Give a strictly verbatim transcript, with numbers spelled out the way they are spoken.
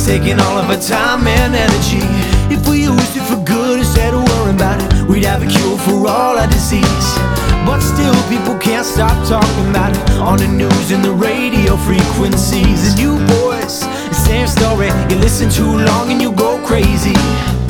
It's taking all of our time and energy. If we used it for good instead of worrying about it, we'd have a cure for all our disease. But still people can't stop talking about it on the news and the radio frequencies. And you boys, the same story, you listen too long and you go crazy.